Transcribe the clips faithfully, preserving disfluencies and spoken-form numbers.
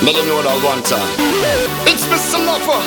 Let them know that one time. It's Mister Lover.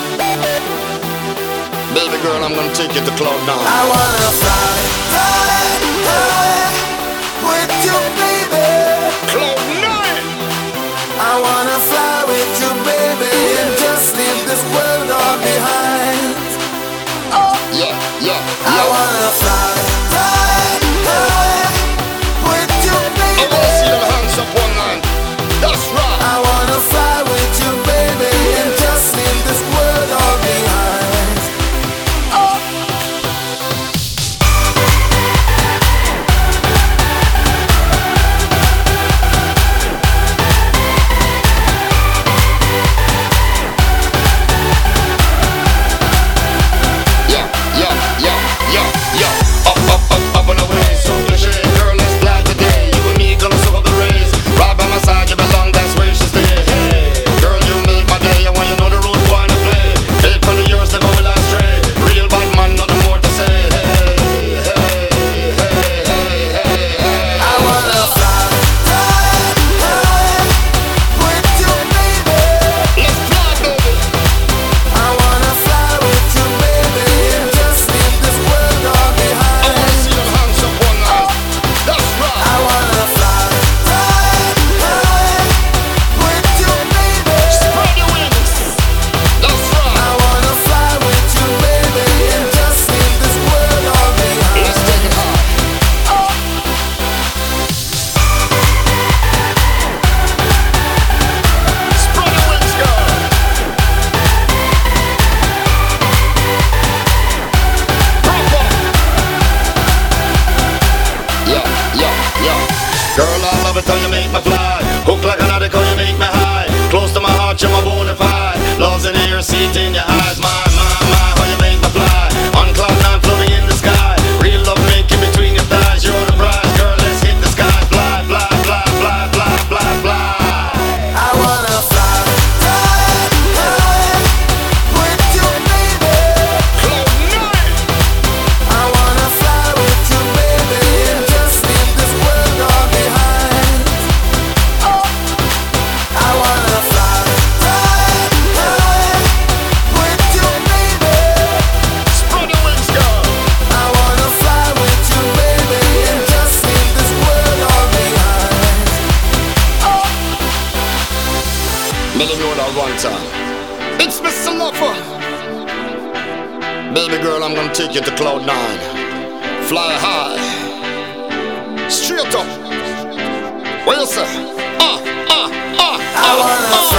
Baby girl, I'm gonna take you to cloud nine. I wanna fly, fly, fly with you, baby. Cloud nine. I wanna fly with you, baby, and just leave this world all behind. Oh, yeah, yeah, yeah. I wanna fly, fly, fly with you, baby. I wanna see your hands up one line. That's right. I wanna fly with you, baby, and just leave this world all behind. Oh. Yeah, yeah, yeah, yeah, yeah. Up, up, up, up and away. So cliche, girl, let's fly today. You and me gonna soak up the rays. Right by my side, you belong, that's where you should stay. Hey, girl, you make my day. I want you know the road wanna play. Eight hundred years to go last stray. Real bad man, nothing more to say. Hey, hey, hey, hey, hey, hey. I wanna fly, fly, fly with you, baby. Let's fly, baby. I wanna fly with you, baby, and just leave this world all I behind. wanna see them hands up one night. That's right. I wanna fly, fly, fly with you, baby. Spread your wings. That's I right. wanna fly with you, baby, and just leave this world all behind. Let's take it high. Spread your wings, girl. Proper. Yeah, yeah, yeah. Girl, I love it how you make me fly. Hook like an addict, how you make me high. Close to my heart, you're my bona fide. Love's in the air, see it in your eyes. My, my, my, how you make me fly. On cloud nine, floating in the sky. Real love making between your thighs. You're the prize, girl, let's hit the sky. Fly, fly, fly, fly, fly, fly, fly. I wanna fly, fly, fly with you, baby. Cloud nine. I wanna fly with you, baby, and just leave this world all behind. I wanna fly, fly, fly with you, baby. Spread your wings, girl. I wanna fly with you, baby, and just leave this world all behind. Let them know that one time. It's Mister Lover. Baby girl, I'm gonna take you to cloud nine. Fly high. Straight up. What you say? Ah, ah, ah, I ah, wanna ah.